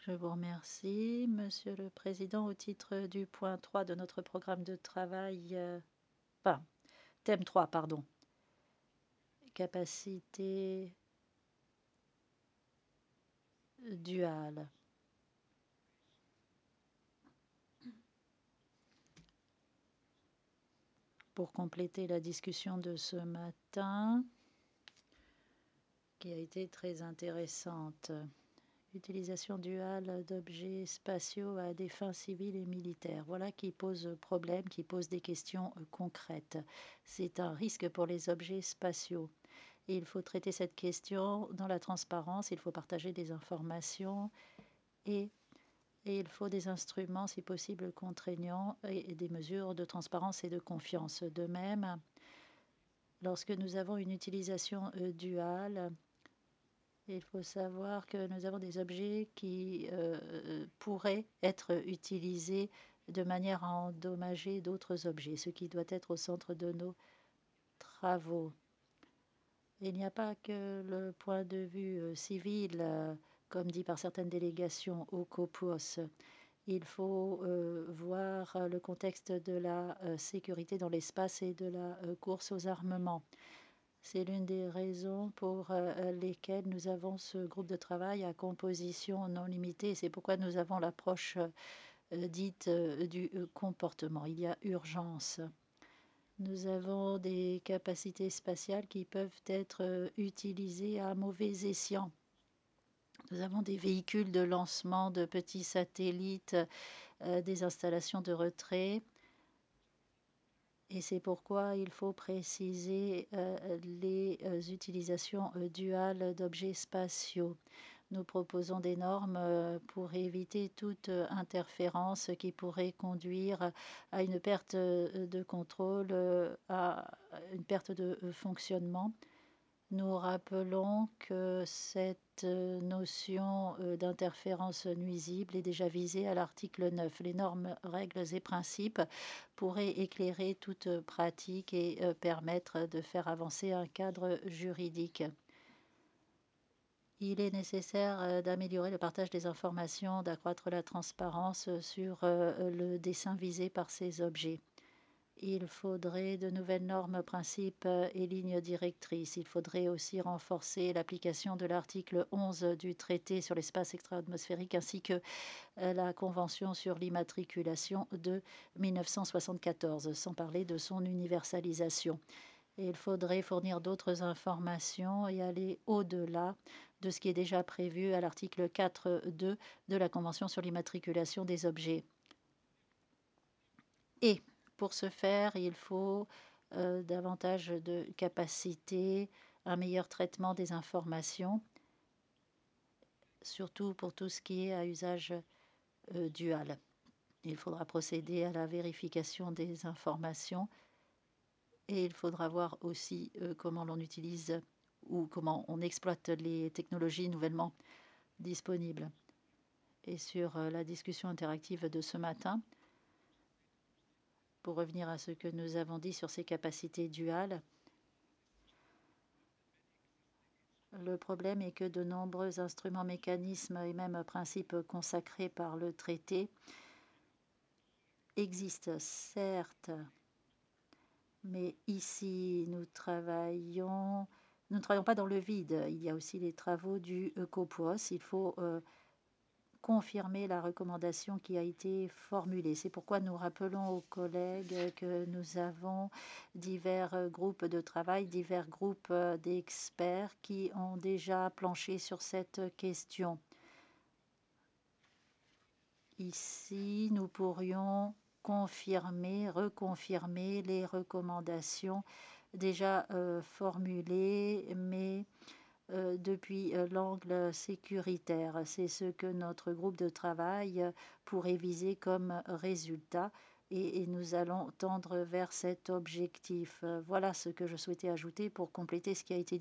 Je vous remercie, Monsieur le Président. Au titre du point 3 de notre programme de travail, thème 3, pardon, capacité duale. Pour compléter la discussion de ce matin, qui a été très intéressante. Utilisation duale d'objets spatiaux à des fins civiles et militaires. Voilà qui pose problème, qui pose des questions concrètes. C'est un risque pour les objets spatiaux. Et il faut traiter cette question dans la transparence, il faut partager des informations et il faut des instruments, si possible, contraignants et des mesures de transparence et de confiance. De même, lorsque nous avons une utilisation duale, il faut savoir que nous avons des objets qui pourraient être utilisés de manière à endommager d'autres objets, ce qui doit être au centre de nos travaux. Il n'y a pas que le point de vue civil, comme dit par certaines délégations au COPUOS. Il faut voir le contexte de la sécurité dans l'espace et de la course aux armements. C'est l'une des raisons pour lesquelles nous avons ce groupe de travail à composition non limitée. C'est pourquoi nous avons l'approche dite du comportement. Il y a urgence. Nous avons des capacités spatiales qui peuvent être utilisées à mauvais escient. Nous avons des véhicules de lancement de petits satellites, des installations de retrait. Et c'est pourquoi il faut préciser les utilisations duales d'objets spatiaux. Nous proposons des normes pour éviter toute interférence qui pourrait conduire à une perte de contrôle, à une perte de fonctionnement. Nous rappelons que cette notion d'interférence nuisible est déjà visée à l'article 9. Les normes, règles et principes pourraient éclairer toute pratique et permettre de faire avancer un cadre juridique. Il est nécessaire d'améliorer le partage des informations, d'accroître la transparence sur le dessin visé par ces objets. Il faudrait de nouvelles normes, principes et lignes directrices. Il faudrait aussi renforcer l'application de l'article 11 du traité sur l'espace extra-atmosphérique ainsi que la Convention sur l'immatriculation de 1974, sans parler de son universalisation. Et il faudrait fournir d'autres informations et aller au-delà de ce qui est déjà prévu à l'article 4.2 de la Convention sur l'immatriculation des objets. Et pour ce faire, il faut davantage de capacité, un meilleur traitement des informations, surtout pour tout ce qui est à usage dual. Il faudra procéder à la vérification des informations et il faudra voir aussi comment l'on utilise ou comment on exploite les technologies nouvellement disponibles. Et sur la discussion interactive de ce matin, pour revenir à ce que nous avons dit sur ces capacités duales, le problème est que de nombreux instruments, mécanismes et même principes consacrés par le traité existent, certes, mais ici nous ne travaillons pas dans le vide. Il y a aussi les travaux du COPUOS. Il faut confirmer la recommandation qui a été formulée. C'est pourquoi nous rappelons aux collègues que nous avons divers groupes de travail, divers groupes d'experts qui ont déjà planché sur cette question. Ici, nous pourrions confirmer, reconfirmer les recommandations déjà formulées, mais depuis l'angle sécuritaire. C'est ce que notre groupe de travail pourrait viser comme résultat et nous allons tendre vers cet objectif. Voilà ce que je souhaitais ajouter pour compléter ce qui a été dit.